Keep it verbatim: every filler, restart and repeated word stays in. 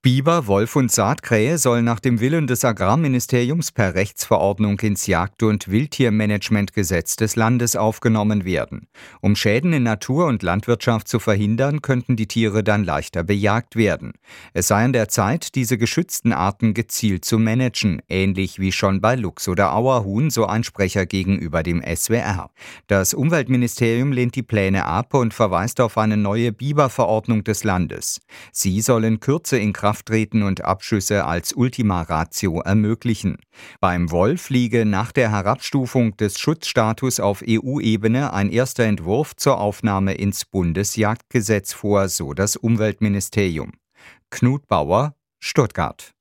Biber, Wolf und Saatkrähe sollen nach dem Willen des Agrarministeriums per Rechtsverordnung ins Jagd- und Wildtiermanagementgesetz des Landes aufgenommen werden. Um Schäden in Natur und Landwirtschaft zu verhindern, könnten die Tiere dann leichter bejagt werden. Es sei an der Zeit, diese geschützten Arten gezielt zu managen, ähnlich wie schon bei Luchs oder Auerhuhn, so ein Sprecher gegenüber dem S W R. Das Umweltministerium lehnt die Pläne ab und verweist auf eine neue Biberverordnung des Landes. Sie soll in Kürze in Kraft treten und Abschüsse als Ultima Ratio ermöglichen. Beim Wolf liege nach der Herabstufung des Schutzstatus auf E U-Ebene ein erster Entwurf zur Aufnahme ins Bundesjagdgesetz vor, so das Umweltministerium. Knut Bauer, Stuttgart.